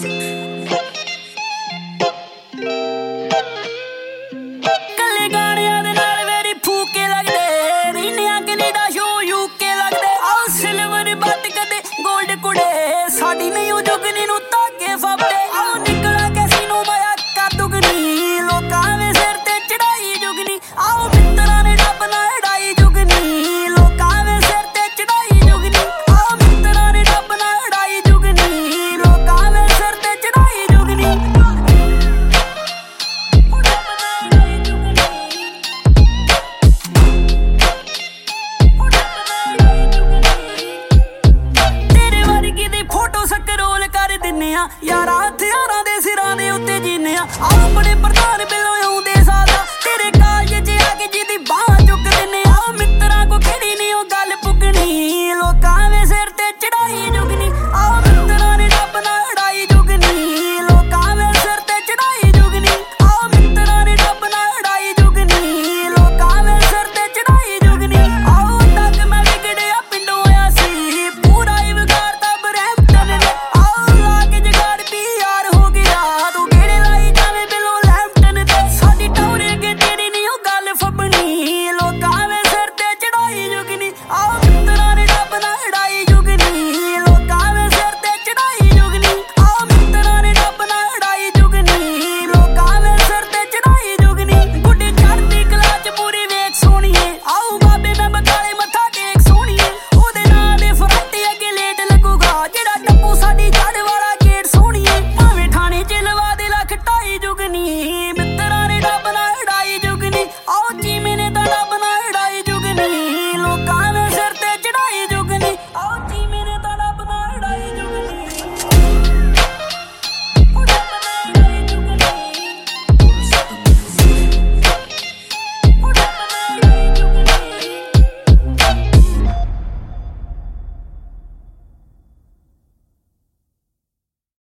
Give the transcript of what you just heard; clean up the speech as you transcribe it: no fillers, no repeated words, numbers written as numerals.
ਕੱਲੇ ਗਾਣਿਆਂ ਦੇ ਨਾਲ ਮੇਰੀ ਫੂਕੇ ਲੱਗਦੇ ਰੀਨਿਆਂ ਕੈਨੇਡਾ ਸ਼ੋ ਯੂਕੇ ਲੱਗਦੇ ਆਹ ਸਿਲਵਰ ਬੱਟ ਕਦੇ ਗੋਲਡ ਕੁੜੇ ਸਾਡੀ ਨਹੀਂ ਉਹ ਜੁਗਨੀ ਨੂੰ ਧਾਗੇ ਫੱਬਦੇ ਆਹ ਨਿਕਲਾ ਕੈਸੀਨੋ ਮਾਇਆ ਕਰ ਦੁਗਨੀ ਲੋਕਾਂ ਦੇ ਸਿਰ ਤੇ ਚੜਾਈ ਜੁਗਨੀ ਆਹ ਮਿੱਤਰਾਂ ਨੇ ਰੱਬ ਨਾਲ ਉਡਾਈ ਜੁਗਨੀ ਲੋਕਾਂ ਦੇ ਸਿਰ ਤੇ ਚੜਾਈ ਜੁਗਨੀ ਆਹ ਮਿੱਤਰਾਂ ਨੇ ਰੱਬ ਨਾਲ ਉਡਾਈ ਜੁਗਨੀ ਲੋਕਾਂ ਦੇ ਸਿਰ ਤੇ ਚੜਾਈ ਜੁਗਨੀ ਤੇਰੇ ਵਰਗੀ ਦੀ ਫੋਟੋ ਸਕਰੋਲ ਕਰ ਦਿੰਨੇ ਆ ਯਾਰਾਂ ਹਥਿਆਰਾਂ ਦੇ ਸਿਰਾਂ ਦੇ ਉੱਤੇ ਜੀਨੇ ਆ ਆਪਣੇ ਪ੍ਰਧਾਨ ਬਿੱਲੋਂ ਆਉਂਦੇ ਸਾਦਾ ਤੇਰੇ ਕਾਲਜ 'ਚ ਆ ਕੇ ਜਿਹਦੀ ਬਾਂਹ ਚੁੱਕ ਦਿੰਨੇ ਆ ਮਿੱਤਰਾਂ ਕੋ ਕਿਹੜੀ ਨੀ ਉਹ ਗੱਲ ਪੁੱਗਣੀ ਲੋਕਾਂ ਦੇ ਸਿਰ ਤੇ ਚੜਾਈ ਜੁਗਨੀ ਆ ਮਿੱਤਰਾਂ ਨੇ ਰੱਬ ਨਾਲ ਉਡਾਈ ਜੁਗਨੀ ਲੋਕਾਂ ਦੇ ਸਿਰ ਤੇ ਚੜਾਈ ਜੁਗਨੀ ਆ ਮਿੱਤਰਾਂ ਨੇ ਰੱਬ ਨਾਲ ਉਡਾਈ ਜੁਗਨੀ ਲੋਕਾਂ ਦੇ ਸਿਰ ਤੇ ਚੜਾਈ ਜੁਗਨੀ ਆਹ ਤੱਕ ਮੈਂ ਵਿਗੜਿਆ ਪਿੰਡੋਂ ਆਇਆ ਸੀ ਪੂਰਾ ਹੀ ਵਿਗਾੜਤਾ ਬਰੈਂਪਟਨ ਨੇ ਆਹ ਲਾ ਕੇ ਜਗਾੜ ਵੀ ਯਾਰ ਹੋ ਗਿਆ ਤੂੰ ਕਿਹੜੇ ਲਾਈ ਜਾਵੇਂ ਬਿੱਲੋਂ ਲੈਂਪਟਨ ਤੇ ਸਾਡੀ ਟੌਰੇ ਅੱਗੇ ਤੇਰੀ ਨੀ ਉਹ ਗੱਲ ਫੱਬਣੀ ਲੋਕਾਂ ਦੇ ਸਿਰ ਤੇ ਚੜਾਈ ਜੁਗਨੀ ਆਹ